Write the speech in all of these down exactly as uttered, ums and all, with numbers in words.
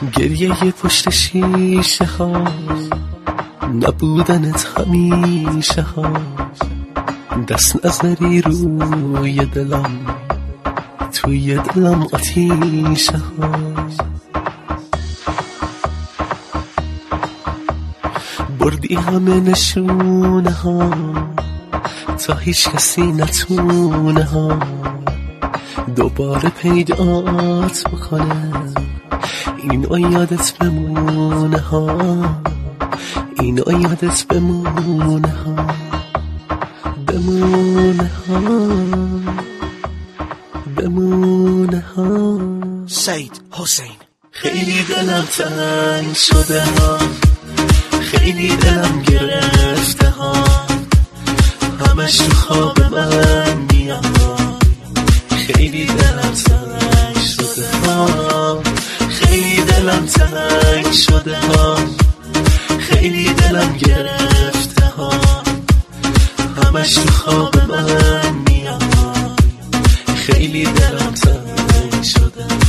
گریه پشت شیشه ها، نبودنت همیشه ها، دست نظری روی دلم، توی دلم آتیشه ها. بردی همه نشونه ها تا هیچ کسی نتونه ها دوباره پیدات بکنه، اینو یادت بمونه ها، اینو یادت بمونه ها، بمونه ها، بمونه ها. سید حسین. خیلی دلم تنگ شده ها، خیلی دلم گرفته ها، همش تو خواب من میاد. خیلی دلم تنگ شده ها، خیلی دلم تنگ شده ها، خیلی دلم گرفته ها، همش تو خواب من میاد. خیلی دلم تنگ شده ها.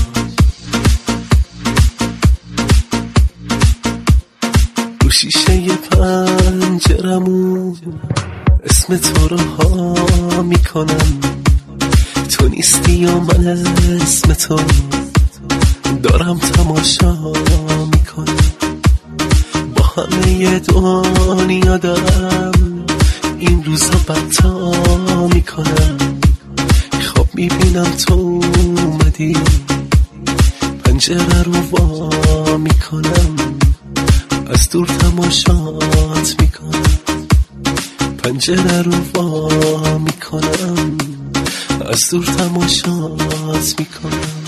رو شیشه پنجرمون اسم تو رو ها میکنم، تو نیستی و من اسم تو دارم تماشا میکنم. با همه دنیا دارم این روزا بدتا میکنم، خواب میبینم تو اومدی، پنجره رو وا میکنم، از دور تماشات میکنم، پنجره رو وا میکنم، از دور تماشات میکنم.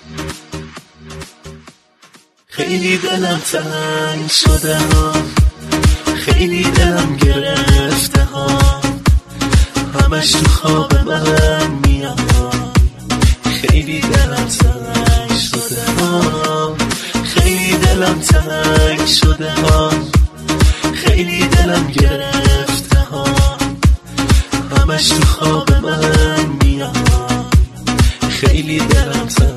خیلی دلم تنگ شده ها، خیلی دلم گرفته ها، همش تو خواب من میاد. خیلی دلم تنگ شده ها، خیلی دلم تنگ شده ها، خیلی دلم گرفته ها، همش تو خواب من میاد. خیلی دلم تنگ